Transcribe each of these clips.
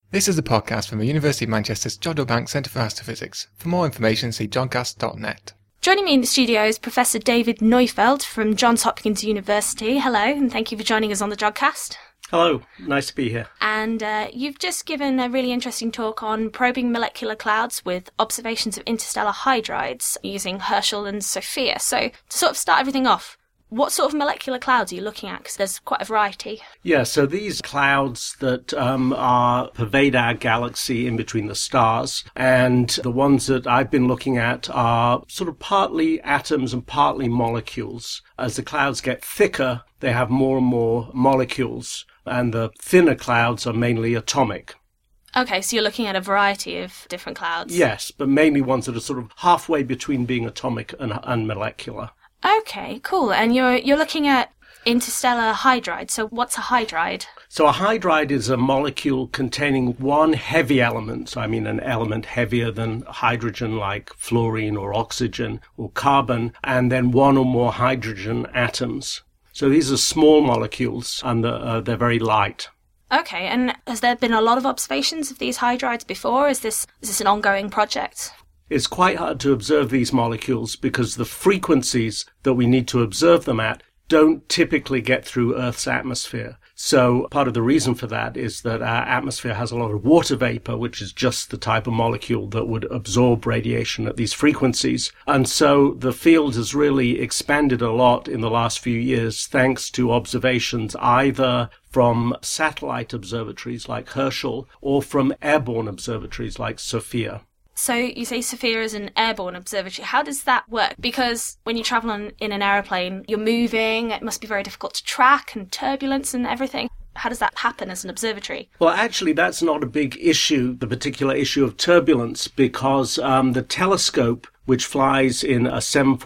This is a podcast from the University of Manchester's Jodrell Bank Centre for Astrophysics. For more information, see jodcast.net. Joining me in the studio is Professor David Neufeld from Johns Hopkins University. Hello, and thank you for joining us on the Jodcast. Hello, nice to be here. And you've just given a really interesting talk on probing molecular clouds with observations of interstellar hydrides using Herschel and SOFIA. So, to sort of start everything off, what sort of molecular clouds are you looking at? Because there's quite a variety. Yeah, so these clouds that pervade our galaxy in between the stars, and the ones that I've been looking at are sort of partly atoms and partly molecules. As the clouds get thicker, they have more and more molecules, and the thinner clouds are mainly atomic. Okay, so you're looking at a variety of different clouds. Yes, but mainly ones that are sort of halfway between being atomic and molecular. Okay, cool. And you're looking at interstellar hydride. So what's a hydride? So a hydride is a molecule containing one heavy element, I mean an element heavier than hydrogen like fluorine or oxygen or carbon, and then one or more hydrogen atoms. So these are small molecules and they're very light. Okay, and has there been a lot of observations of these hydrides before? Is this an ongoing project? It's quite hard to observe these molecules because the frequencies that we need to observe them at don't typically get through Earth's atmosphere. So part of the reason for that is that our atmosphere has a lot of water vapor, which is just the type of molecule that would absorb radiation at these frequencies. And so the field has really expanded a lot in the last few years thanks to observations either from satellite observatories like Herschel or from airborne observatories like SOFIA. So you say SOFIA is an airborne observatory. How does that work? Because when you travel in an aeroplane, you're moving, it must be very difficult to track, and turbulence and everything. How does that happen as an observatory? Well, actually, that's not a big issue, the particular issue of turbulence, because the telescope, which flies in a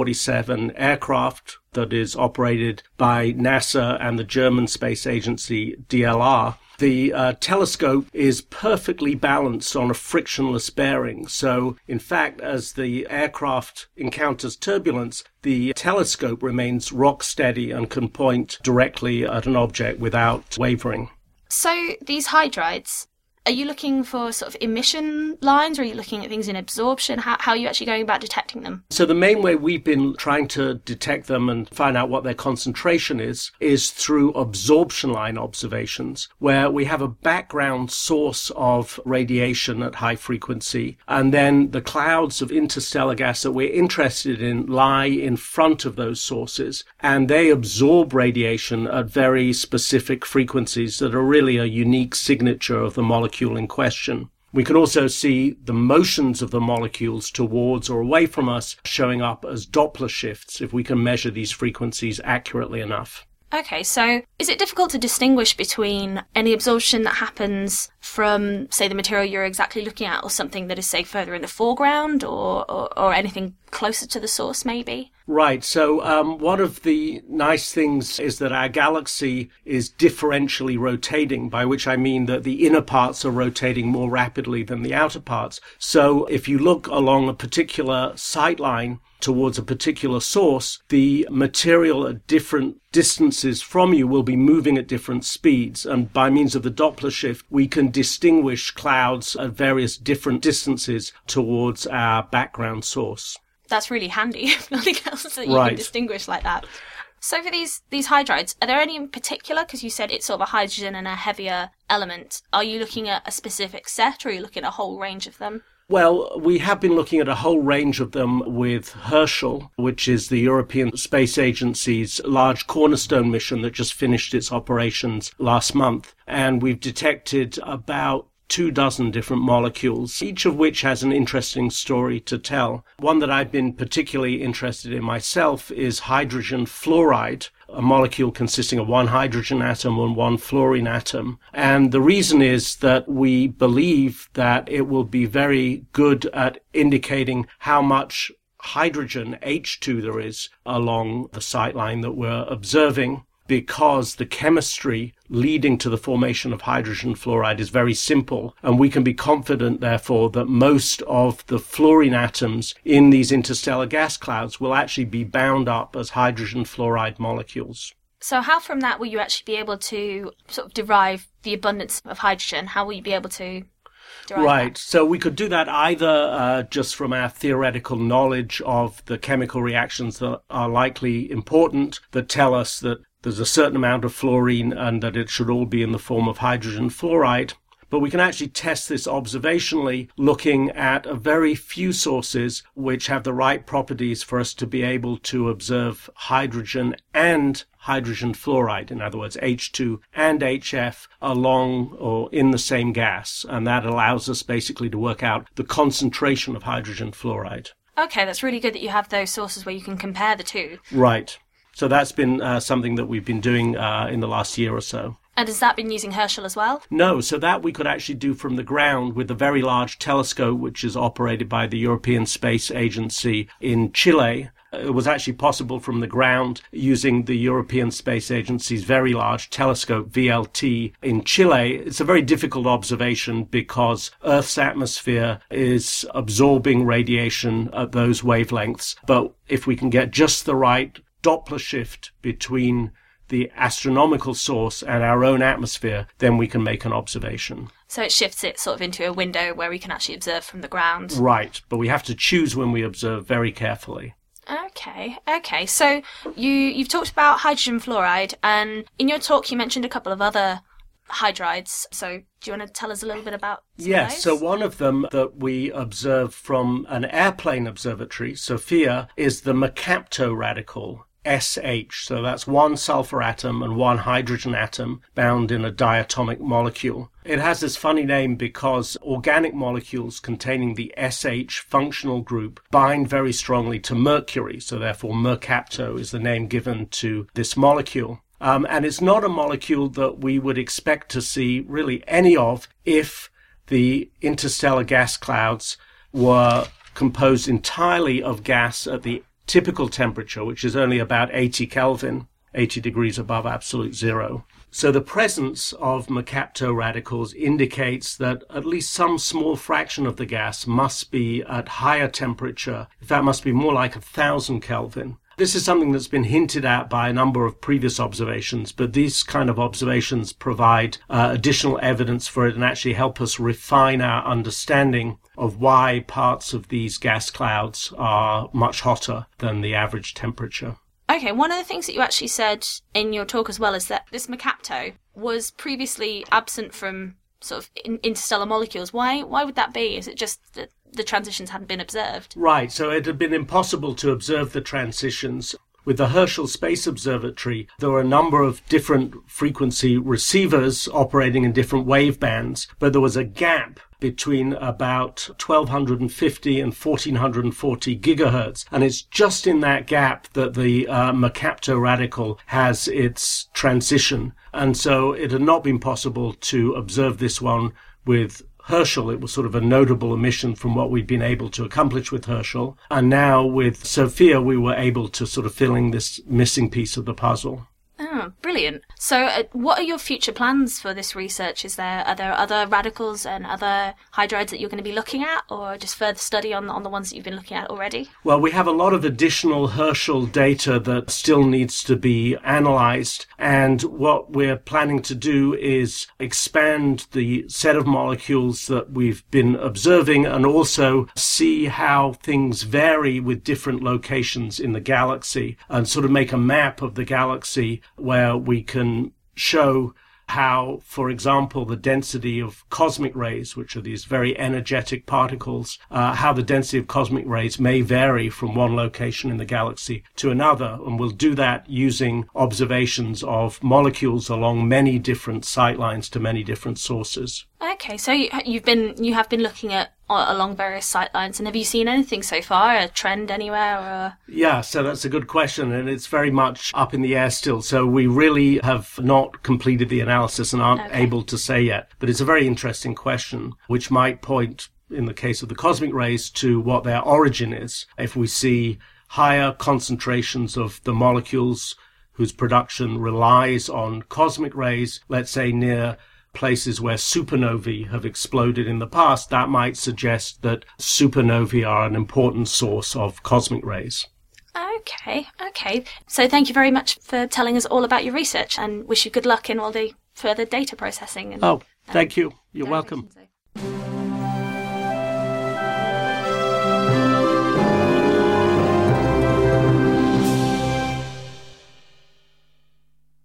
747 aircraft that is operated by NASA and the German space agency DLR, the telescope is perfectly balanced on a frictionless bearing. So, in fact, as the aircraft encounters turbulence, the telescope remains rock steady and can point directly at an object without wavering. So, these hydrides, are you looking for sort of emission lines, or are you looking at things in absorption? How are you actually going about detecting them? So the main way we've been trying to detect them and find out what their concentration is through absorption line observations, where we have a background source of radiation at high frequency, and then the clouds of interstellar gas that we're interested in lie in front of those sources, and they absorb radiation at very specific frequencies that are really a unique signature of the molecule in question. We can also see the motions of the molecules towards or away from us showing up as Doppler shifts if we can measure these frequencies accurately enough. Okay, so is it difficult to distinguish between any absorption that happens from, say, the material you're exactly looking at, or something that is, say, further in the foreground, or anything closer to the source, maybe? Right. So one of the nice things is that our galaxy is differentially rotating, by which I mean that the inner parts are rotating more rapidly than the outer parts. So if you look along a particular sight line towards a particular source, the material at different distances from you will be moving at different speeds. And by means of the Doppler shift, we can distinguish clouds at various different distances towards our background source. That's really handy. Nothing else that you can distinguish like that. So for these hydrides, are there any in particular? Because you said it's sort of a hydrogen and a heavier element. Are you looking at a specific set, or are you looking at a whole range of them? Well, we have been looking at a whole range of them with Herschel, which is the European Space Agency's large cornerstone mission that just finished its operations last month. And we've detected about 24 different molecules, each of which has an interesting story to tell. One that I've been particularly interested in myself is hydrogen fluoride, a molecule consisting of one hydrogen atom and one fluorine atom. And the reason is that we believe that it will be very good at indicating how much hydrogen, H2, there is along the sight line that we're observing, because the chemistry leading to the formation of hydrogen fluoride is very simple, and we can be confident, therefore, that most of the fluorine atoms in these interstellar gas clouds will actually be bound up as hydrogen fluoride molecules. So how from that will you actually be able to sort of derive the abundance of hydrogen? How will you be able to derive Right. that? So we could do that either just from our theoretical knowledge of the chemical reactions that are likely important, that tell us that there's a certain amount of fluorine and that it should all be in the form of hydrogen fluoride. But we can actually test this observationally, looking at a very few sources which have the right properties for us to be able to observe hydrogen and hydrogen fluoride, in other words, H2 and HF along or in the same gas. And that allows us basically to work out the concentration of hydrogen fluoride. Okay, that's really good that you have those sources where you can compare the two. Right. So that's been something that we've been doing in the last year or so. And has that been using Herschel as well? No, so that we could actually do from the ground with a very large telescope, which is operated by the European Space Agency in Chile. It was actually possible from the ground using the European Space Agency's very large telescope, VLT, in Chile. It's a very difficult observation because Earth's atmosphere is absorbing radiation at those wavelengths. But if we can get just the right Doppler shift between the astronomical source and our own atmosphere, then we can make an observation. So it shifts it sort of into a window where we can actually observe from the ground. Right, but we have to choose when we observe very carefully. Okay. So you've talked about hydrogen fluoride, and in your talk you mentioned a couple of other hydrides. So do you want to tell us a little bit about some of Yes, those? so one of them that we observe from an airplane observatory, SOFIA, is the mercapto radical, SH. So that's one sulfur atom and one hydrogen atom bound in a diatomic molecule. It has this funny name because organic molecules containing the SH functional group bind very strongly to mercury. So therefore mercapto is the name given to this molecule. And it's not a molecule that we would expect to see really any of if the interstellar gas clouds were composed entirely of gas at the typical temperature, which is only about 80 Kelvin, 80 degrees above absolute zero. So the presence of mercapto radicals indicates that at least some small fraction of the gas must be at higher temperature. In fact, must be more like 1,000 Kelvin. This is something that's been hinted at by a number of previous observations, but these kind of observations provide additional evidence for it and actually help us refine our understanding of why parts of these gas clouds are much hotter than the average temperature. Okay, one of the things that you actually said in your talk as well is that this mercapto was previously absent from sort of interstellar molecules. Why would that be? Is it just that the transitions hadn't been observed? Right, so it had been impossible to observe the transitions. With the Herschel Space Observatory, there were a number of different frequency receivers operating in different wave bands, but there was a gap between about 1250 and 1440 gigahertz. And it's just in that gap that the mercapto radical has its transition. And so it had not been possible to observe this one with Herschel. It was sort of a notable omission from what we'd been able to accomplish with Herschel. And now with SOFIA, we were able to sort of fill in this missing piece of the puzzle. Oh, brilliant. So what are your future plans for this research? Are there other radicals and other hydrides that you're going to be looking at, or just further study on the ones that you've been looking at already? Well, we have a lot of additional Herschel data that still needs to be analyzed. And what we're planning to do is expand the set of molecules that we've been observing and also see how things vary with different locations in the galaxy and sort of make a map of the galaxy where we can show how, for example, the density of cosmic rays, which are these very energetic particles, how the density of cosmic rays may vary from one location in the galaxy to another. And we'll do that using observations of molecules along many different sight lines to many different sources. Okay, so you have been looking at along various sight lines, and have you seen anything so far, a trend anywhere? Or... Yeah, so that's a good question, and it's very much up in the air still. So we really have not completed the analysis and aren't able to say yet. But it's a very interesting question, which might point, in the case of the cosmic rays, to what their origin is. If we see higher concentrations of the molecules whose production relies on cosmic rays, let's say near places where supernovae have exploded in the past, that might suggest that supernovae are an important source of cosmic rays. Okay. So thank you very much for telling us all about your research, and wish you good luck in all the further data processing. Thank you. You're welcome.